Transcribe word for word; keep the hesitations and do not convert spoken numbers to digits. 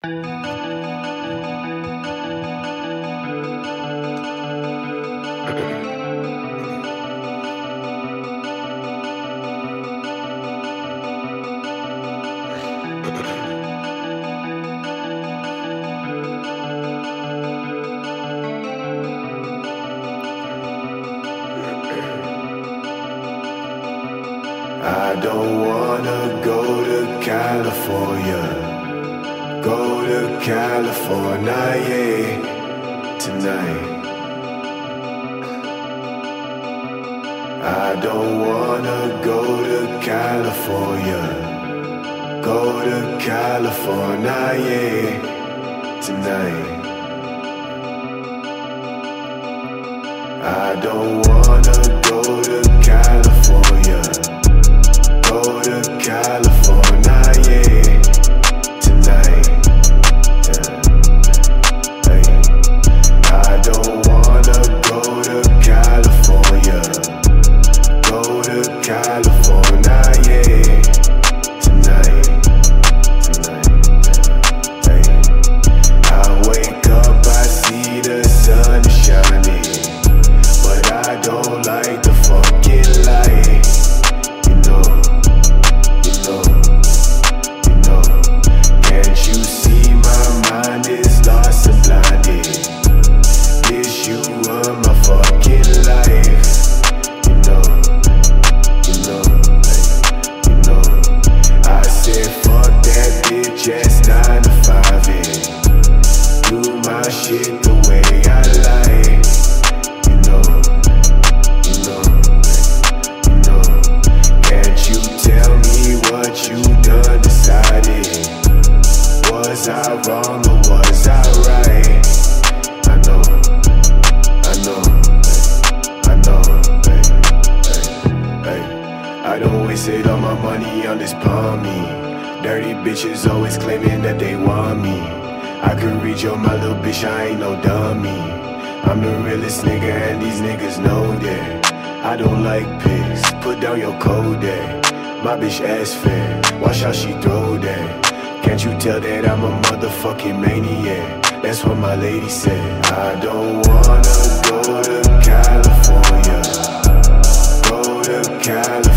I don't wanna go to California, go to California, yeah, tonight. I don't wanna go to California, go to California, yeah, tonight. I don't wanna go to California, go to California, yeah, tonight. Yeah. Hey. I don't wanna go to California, go to California, yeah, tonight. Tonight. Hey. I wake up, I see the sun shining, but I don't like the fucking light. You know, you know, you know. Can't you see my mind is lost and blinded? Wish you were my fucking life. You know, you know, you know. I said fuck that bitch ass nine to five it. Do my shit the way I like. You know, you know, you know. Can't you tell me what you done decided? Was I wrong or was I right? I know, I know, I know, hey, hey, hey. I don't waste it all my money on this palmy. Dirty bitches always claiming that they want me. I could read your my little bitch, I ain't no dummy. I'm the realest nigga and these niggas know that. I don't like pigs, put down your Kodak. My bitch ass fat, watch how she throw that. Can't you tell that I'm a motherfucking maniac? That's what my lady said. I don't wanna go to California, go to California.